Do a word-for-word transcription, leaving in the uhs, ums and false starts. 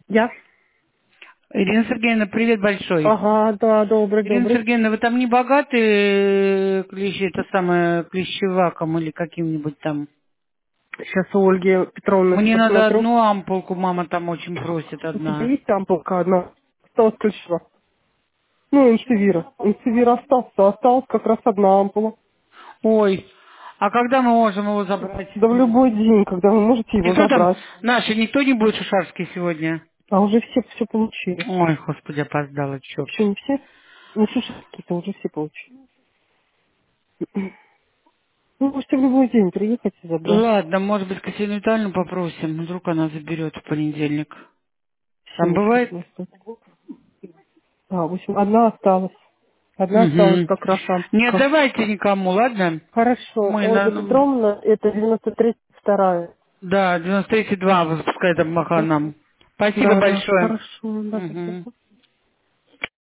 Я? Ирина Сергеевна, привет большой. Ага, да, добрый, Ирина добрый. Сергеевна, вы там не богаты клещи, это самое, клещеваком или каким-нибудь там? Сейчас у Ольги Петровны Мне надо посмотрю. одну ампулку, мама там очень просит У тебя одна. есть ампулка одна? Осталось ключева. Ну, инсевира. Инсевира остался. Осталась как раз одна ампула. Ой, а когда мы можем его забрать? Да в любой день, когда вы можете И его кто там? забрать. Наши, никто не будет шушарский сегодня? А уже все все получили. Ой, господи, опоздала, черт. Еще не все? Ну, шушерки-то уже все получили. Вы можете в любой день приехать и забрать. Ладно, может быть, Катерину Витальевну попросим, вдруг она заберет в понедельник. Там Сейчас, сейчас бывает? у нас тут. А, в общем, одна осталась. Одна осталась Угу. как раз Не ампулка. отдавайте никому, ладно? Хорошо. Мы Ольга на... Петровна, это девяносто тридцать два. Да, девяносто три два, пускай там маха Да? нам. Спасибо Да, да. большое. Хорошо, да, Мгм. спасибо.